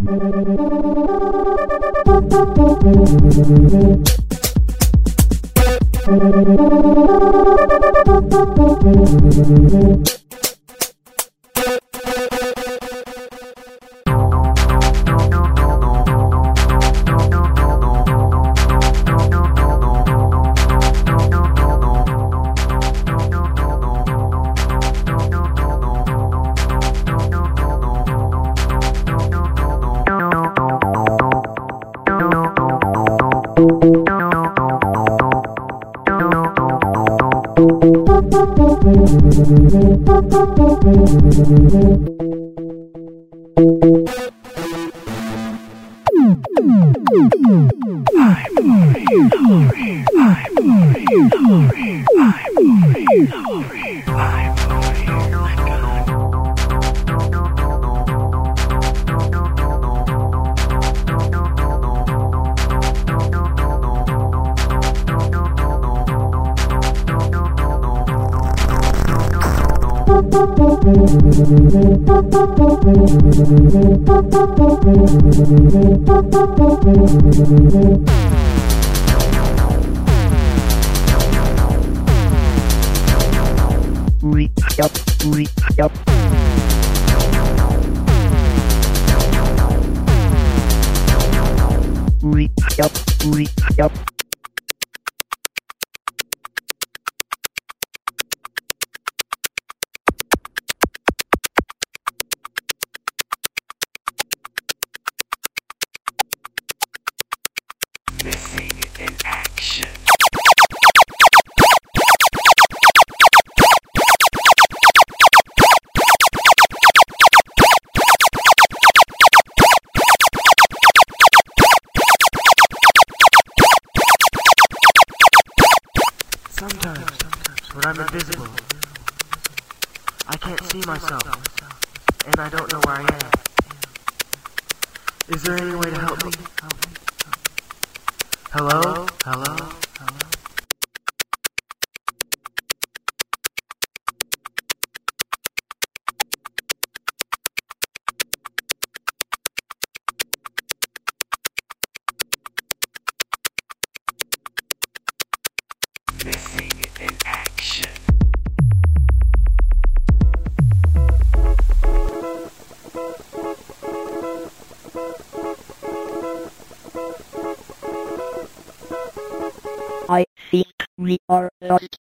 Sometimes, when I'm invisible, I can't see myself, and I don't know where I am. Is there any way to help me? Hello? Hello? Hello? Missing in action. I think we are lost.